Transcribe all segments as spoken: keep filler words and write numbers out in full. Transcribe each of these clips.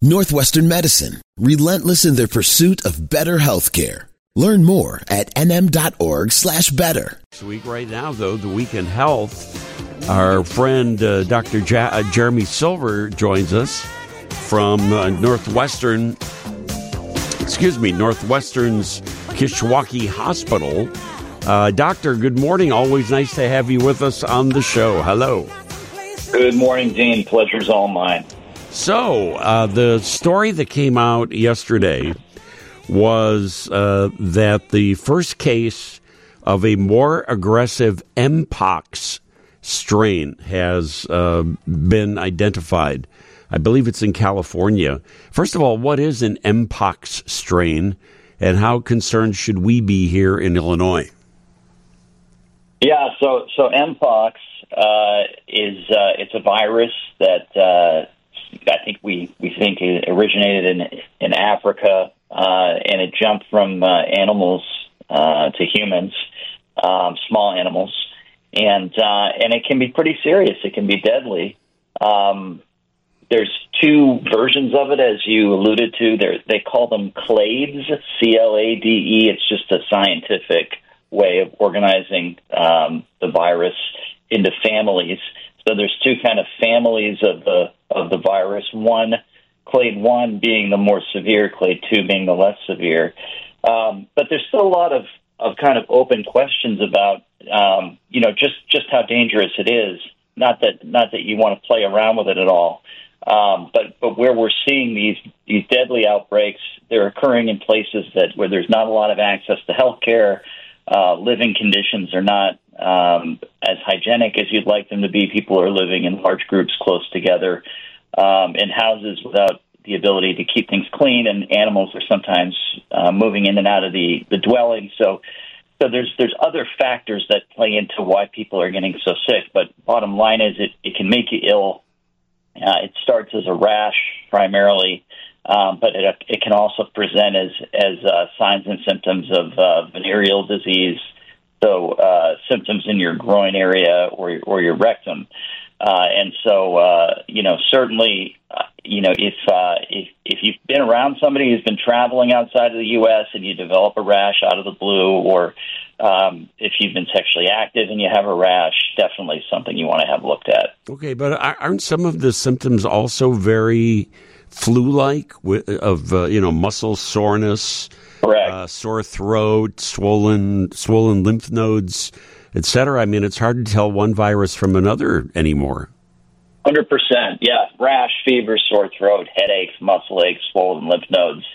Northwestern Medicine, relentless in their pursuit of better healthcare. Learn more at nm.org slash better. This week right now, though, the Week in Health, our friend uh, Doctor Ja- uh, Jeremy Silver joins us from uh, Northwestern, excuse me, Northwestern's Kishwaukee Hospital. Uh, doctor, good morning. Always nice to have you with us on the show. Hello. Good morning, Dean. Pleasure's all mine. So, uh, the story that came out yesterday was uh, that the first case of a more aggressive Mpox strain has uh, been identified. I believe it's in California. First of all, what is an Mpox strain, and how concerned should we be here in Illinois? Yeah, so so Mpox uh, is uh, it's a virus that uh, I think we, we think it originated in in Africa, uh, and it jumped from uh, animals uh, to humans, um, small animals, and uh, and it can be pretty serious. It can be deadly. Um, there's two versions of it, as you alluded to. They're, they call them clades, C L A D E. It's just a scientific way of organizing um, the virus into families. So there's two kind of families of the of the virus. One, clade one being the more severe, clade two being the less severe. Um, but there's still a lot of, of kind of open questions about, um, you know, just, just how dangerous it is. Not that not that you want to play around with it at all, um, but but where we're seeing these these deadly outbreaks, they're occurring in places that where there's not a lot of access to health care. Uh, living conditions are not um, as hygienic as you'd like them to be. People are living in large groups close together um, in houses without the ability to keep things clean, and animals are sometimes uh, moving in and out of the, the dwelling. So, so there's there's other factors that play into why people are getting so sick. But bottom line is, it, it can make you ill. Uh, it starts as a rash primarily. Um, but it, it can also present as as uh, signs and symptoms of uh, venereal disease, so uh, symptoms in your groin area or or your rectum, uh, and so uh, you know certainly uh, you know if uh, if if you've been around somebody who's been traveling outside of the U S and you develop a rash out of the blue, or um, if you've been sexually active and you have a rash, definitely something you want to have looked at. Okay, but aren't some of the symptoms also very flu-like, of uh, you know muscle soreness, uh, sore throat, swollen swollen lymph nodes, et cetera? I mean, it's hard to tell one virus from another anymore. one hundred percent, yeah. Rash, fever, sore throat, headaches, muscle aches, swollen lymph nodes,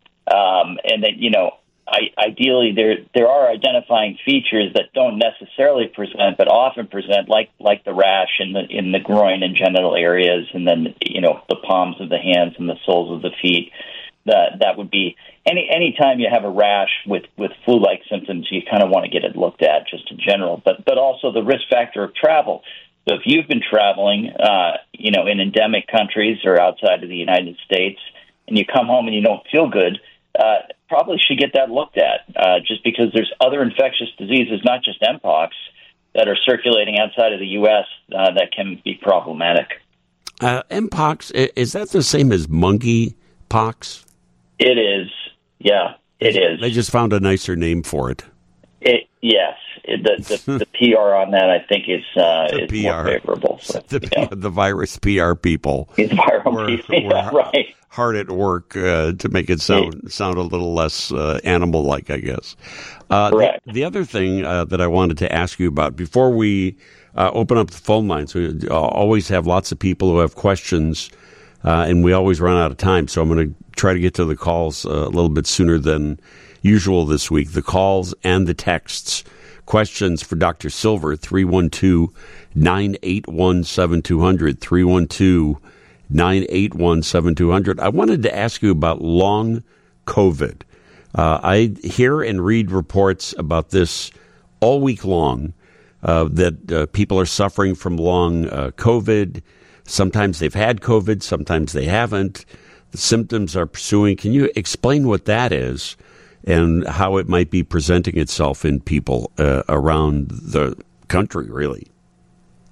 um, and then you know, I, ideally there there are identifying features that don't necessarily present, but often present, like like the rash in the in the groin and genital areas, and then you know the palms of the hands and the soles of the feet. That that would be any any time you have a rash with, with flu-like symptoms, you kind of want to get it looked at just in general. But but also the risk factor of travel. So if you've been traveling, uh, you know, in endemic countries or outside of the United States, and you come home and you don't feel good, Uh, probably should get that looked at, uh, just because there's other infectious diseases, not just Mpox, that are circulating outside of the U S uh, that can be problematic. Uh, Mpox, is that the same as monkeypox? It is, yeah, it is. They just found a nicer name for it. It yes, it, the, the the P R on that I think is uh, is P R. more favorable. So, the, yeah. the virus P R people. It's viral were, people, yeah, were right. hard at work uh, to make it sound yeah. sound a little less uh, animal-like, I guess. Uh, Correct. The, the other thing uh, that I wanted to ask you about before we uh, open up the phone lines, we always have lots of people who have questions, uh, and we always run out of time. So I'm going to try to get to the calls uh, a little bit sooner than usual this week. The calls and the texts. Questions for Doctor Silver, three one two, nine eight one, seven two zero zero, three one two, nine eight one, seven two zero zero. I wanted to ask you about long COVID. Uh, I hear and read reports about this all week long, uh, that uh, people are suffering from long uh, COVID. Sometimes they've had COVID, sometimes they haven't. The symptoms are pursuing. Can you explain what that is and how it might be presenting itself in people uh, around the country, really?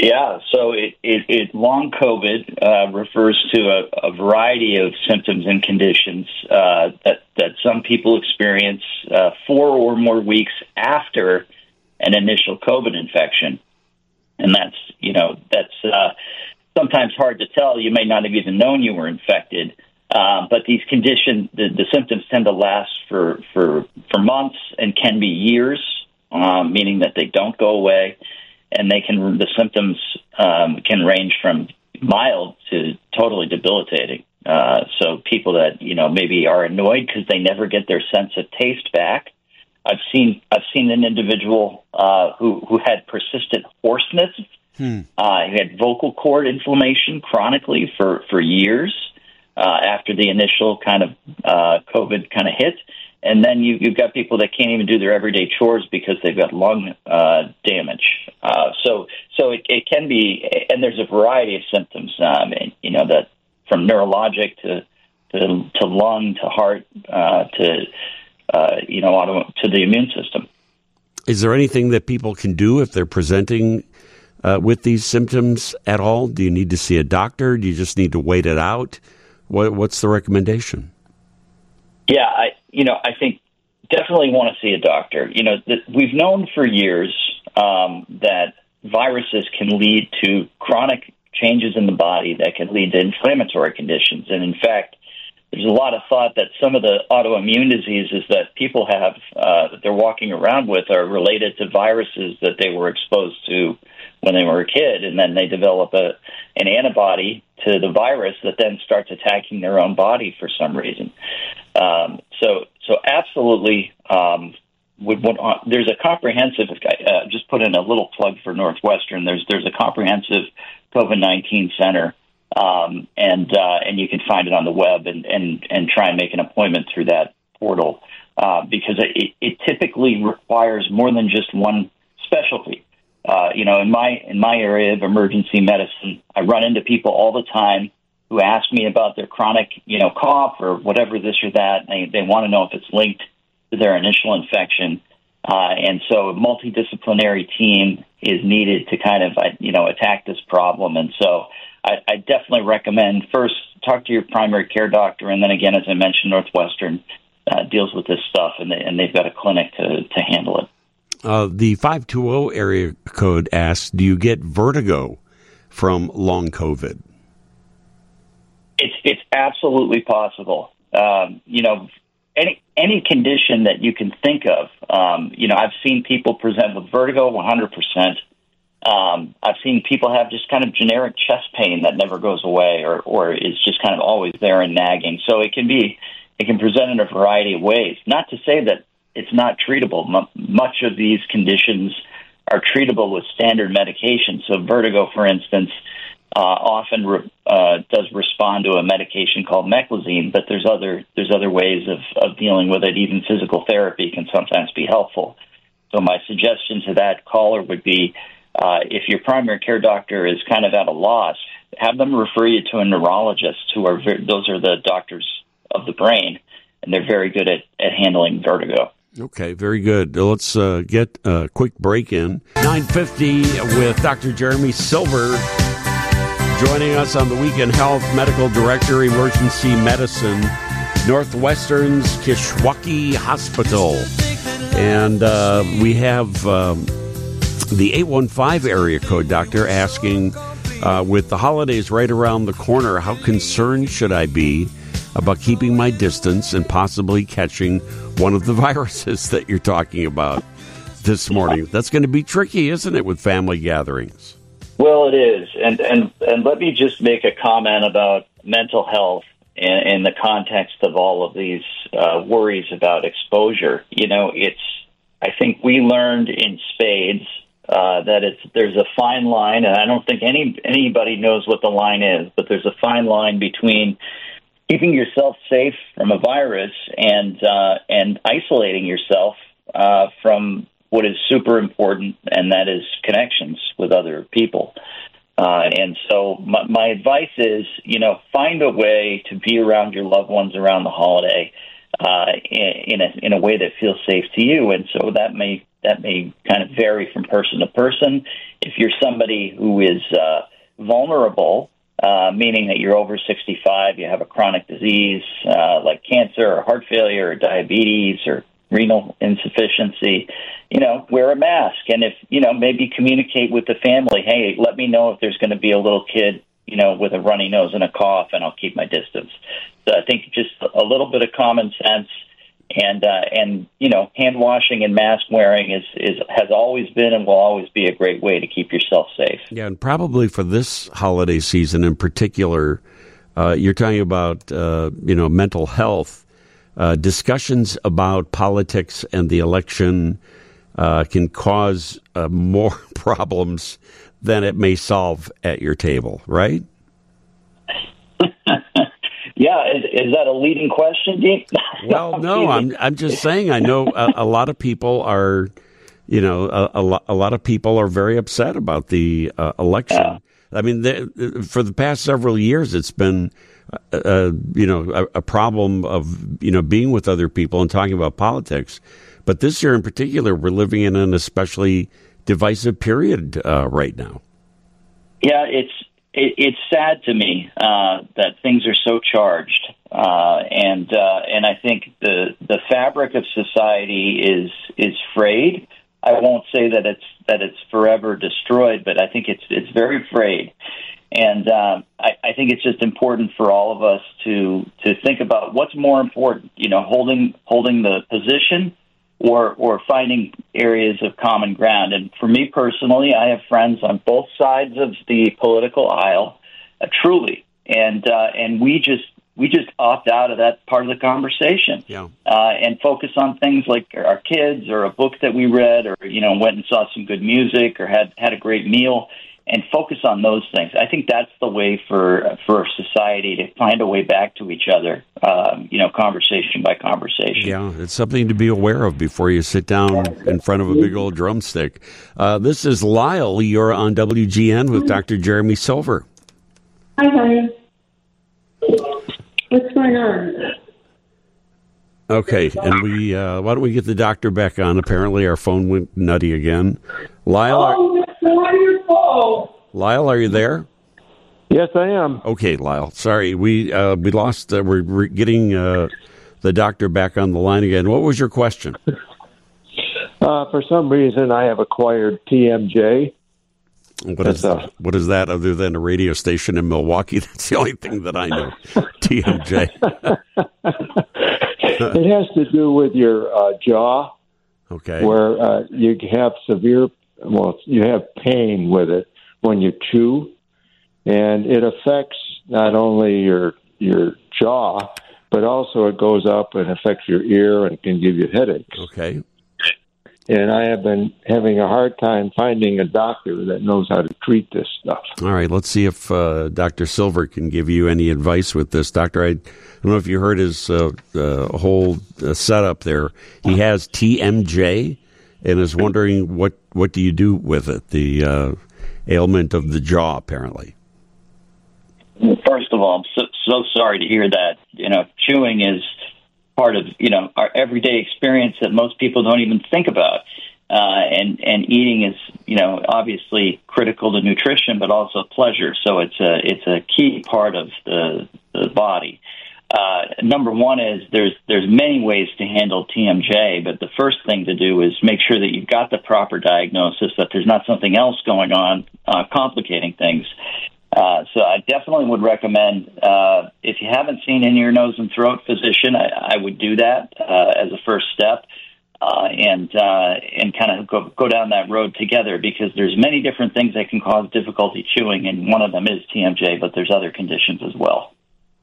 Yeah, so it, it, it long COVID uh, refers to a, a variety of symptoms and conditions uh, that that some people experience uh, four or more weeks after an initial COVID infection, and that's you know that's uh, sometimes hard to tell. You may not have even known you were infected, uh, but these conditions, the, the symptoms tend to last for for for months and can be years, um, meaning that they don't go away. And they can the symptoms um, can range from mild to totally debilitating. Uh, so people that you know maybe are annoyed because they never get their sense of taste back. I've seen I've seen an individual uh, who who had persistent hoarseness. Hmm. Uh, he had vocal cord inflammation chronically for for years uh, after the initial kind of uh, COVID kind of hit. And then you, you've got people that can't even do their everyday chores because they've got lung uh, damage. Uh, so, so it, it can be, and there's a variety of symptoms. Um, and, you know, that from neurologic to to, to lung to heart uh, to uh, you know auto, to the immune system. Is there anything that people can do if they're presenting uh, with these symptoms at all? Do you need to see a doctor? Do you just need to wait it out? What, what's the recommendation? Yeah, I, you know, I think definitely want to see a doctor. You know, th- we've known for years um, that viruses can lead to chronic changes in the body that can lead to inflammatory conditions. And in fact, there's a lot of thought that some of the autoimmune diseases that people have uh, that they're walking around with are related to viruses that they were exposed to when they were a kid, and then they develop a an antibody to the virus that then starts attacking their own body for some reason. Um, so, so absolutely, um, would, would, uh, there's a comprehensive. Uh, just put in a little plug for Northwestern. There's there's a comprehensive COVID nineteen center, um, and uh, and you can find it on the web and, and, and try and make an appointment through that portal uh, because it, it typically requires more than just one specialty. Uh, you know, in my in my area of emergency medicine, I run into people all the time who ask me about their chronic, you know, cough or whatever, this or that. They they want to know if it's linked to their initial infection, uh, and so a multidisciplinary team is needed to kind of, you know, attack this problem. And so I, I definitely recommend first talk to your primary care doctor, and then again, as I mentioned, Northwestern uh, deals with this stuff, and, they, and they've got a clinic to to handle it. Uh, the five two zero area code asks, do you get vertigo from long COVID? It's it's absolutely possible. Um, you know, any any condition that you can think of. Um, you know, I've seen people present with vertigo one hundred percent. Um, I've seen people have just kind of generic chest pain that never goes away or, or is just kind of always there and nagging. So it can be, it can present in a variety of ways. Not to say that it's not treatable. M- much of these conditions are treatable with standard medication. So vertigo, for instance, uh, often re- uh, does respond to a medication called meclizine, but there's other there's other ways of, of dealing with it. Even physical therapy can sometimes be helpful. So my suggestion to that caller would be, uh, if your primary care doctor is kind of at a loss, have them refer you to a neurologist who are ver- those are the doctors of the brain, and they're very good at, at handling vertigo. Okay, very good. Let's uh, get a quick break in. nine fifty with Doctor Jeremy Silver joining us on the Week in Health, Medical Director, Emergency Medicine, Northwestern's Kishwaukee Hospital. And uh, we have um, the eight one five area code, Doctor, asking, uh, with the holidays right around the corner, how concerned should I be about keeping my distance and possibly catching one of the viruses that you're talking about this morning? That's going to be tricky, isn't it, with family gatherings? Well, it is. And and, and let me just make a comment about mental health in, in the context of all of these uh, worries about exposure. You know, it's, I think we learned in spades uh, that it's there's a fine line, and I don't think any anybody knows what the line is, but there's a fine line between keeping yourself safe from a virus and uh, and isolating yourself uh, from what is super important, and that is connections with other people. Uh, and so my, my advice is, you know, find a way to be around your loved ones around the holiday uh, in, in, a, in a way that feels safe to you. And so that may that may kind of vary from person to person. If you're somebody who is uh, vulnerable, uh, meaning that you're over sixty-five, you have a chronic disease uh, like cancer or heart failure or diabetes or renal insufficiency, you know, wear a mask. And if, you know, maybe communicate with the family, hey, let me know if there's going to be a little kid, you know, with a runny nose and a cough, and I'll keep my distance. So I think just a little bit of common sense and, uh, and you know, hand washing and mask wearing is, is has always been and will always be a great way to keep yourself safe. Yeah, and probably for this holiday season in particular, uh, you're talking about, uh, you know, mental health. Uh, discussions about politics and the election uh, can cause uh, more problems than it may solve at your table, right? Yeah, is, is that a leading question, Dean? Well, no, I'm I'm just saying. I know a, a lot of people are, you know, a, a, lot, a lot of people are very upset about the uh, election. Yeah. I mean, the, for the past several years, it's been. Uh, you know, a, a problem of, you know, being with other people and talking about politics. But this year in particular, we're living in an especially divisive period uh, right now. Yeah, it's it, it's sad to me uh, that things are so charged. Uh, and uh, and I think the the fabric of society is is frayed. I won't say that it's that it's forever destroyed, but I think it's it's very frayed. And uh, I, I think it's just important for all of us to to think about what's more important, you know, holding holding the position or or finding areas of common ground. And for me personally, I have friends on both sides of the political aisle, uh, truly, and uh, and we just we just opt out of that part of the conversation, yeah. uh, and focus on things like our kids or a book that we read, or you know, went and saw some good music or had had a great meal. And focus on those things. I think that's the way for for society to find a way back to each other, um, you know, conversation by conversation. Yeah, it's something to be aware of before you sit down in front of a big old drumstick. Uh, this is Lyle. You're on W G N with Doctor Jeremy Silver. Hi, honey. What's going on? Okay, and we uh, why don't we get the doctor back on? Apparently our phone went nutty again. Lyle, oh, that's wonderful. Lyle, are you there? Yes, I am. Okay, Lyle. Sorry, we uh, we lost. Uh, we're, we're getting uh, the doctor back on the line again. What was your question? Uh, for some reason, I have acquired T M J. What is a, what is that other than a radio station in Milwaukee? That's the only thing that I know. T M J. It has to do with your uh, jaw. Okay. Where uh, you have severe, well, you have pain with it when you chew, and it affects not only your your jaw, but also it goes up and affects your ear and can give you headaches. Okay. And I have been having a hard time finding a doctor that knows how to treat this stuff. All right, let's see if uh, Doctor Silver can give you any advice with this. Doctor, I don't know if you heard his uh, uh, whole uh, setup there. He has T M J and is wondering what, what do you do with it, the uh, ailment of the jaw, apparently. First of all, I'm so, so sorry to hear that. You know, chewing is part of, you know, our everyday experience that most people don't even think about. Uh, and, and eating is, you know, obviously critical to nutrition, but also pleasure. So it's a, it's a key part of the, the body. Uh, number one is there's, there's many ways to handle T M J, but the first thing to do is make sure that you've got the proper diagnosis, that there's not something else going on, uh, complicating things. Uh, so I definitely would recommend, uh, if you haven't seen an ear, nose, and throat physician, I, I would do that uh, as a first step, uh, and uh, and kind of go, go down that road together, because there's many different things that can cause difficulty chewing, and one of them is T M J, but there's other conditions as well.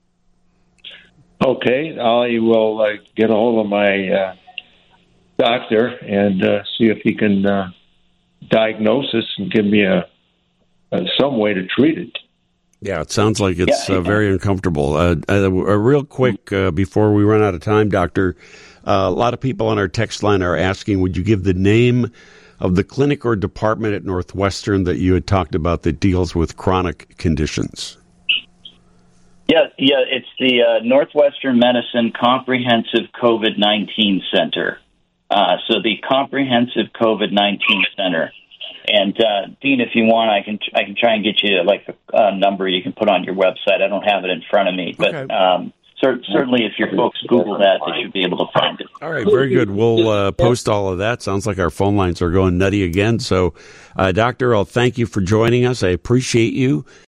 Okay, I will uh, get a hold of my uh, doctor and uh, see if he can uh, diagnose this and give me a Uh, some way to treat it. Yeah, it sounds like it's yeah, uh, very uncomfortable. Uh, uh, uh, real quick, uh, before we run out of time, Doctor, uh, a lot of people on our text line are asking, would you give the name of the clinic or department at Northwestern that you had talked about that deals with chronic conditions? Yeah, yeah, it's the uh, Northwestern Medicine Comprehensive COVID nineteen Center. Uh, so the Comprehensive COVID nineteen Center. And uh, Dean, if you want, I can I can try and get you like a, a number you can put on your website. I don't have it in front of me, but Okay. um, cer- certainly if your folks Google that, they should be able to find it. All right, very good. We'll uh, post all of that. Sounds like our phone lines are going nutty again. So, uh, Doctor, I'll thank you for joining us. I appreciate you.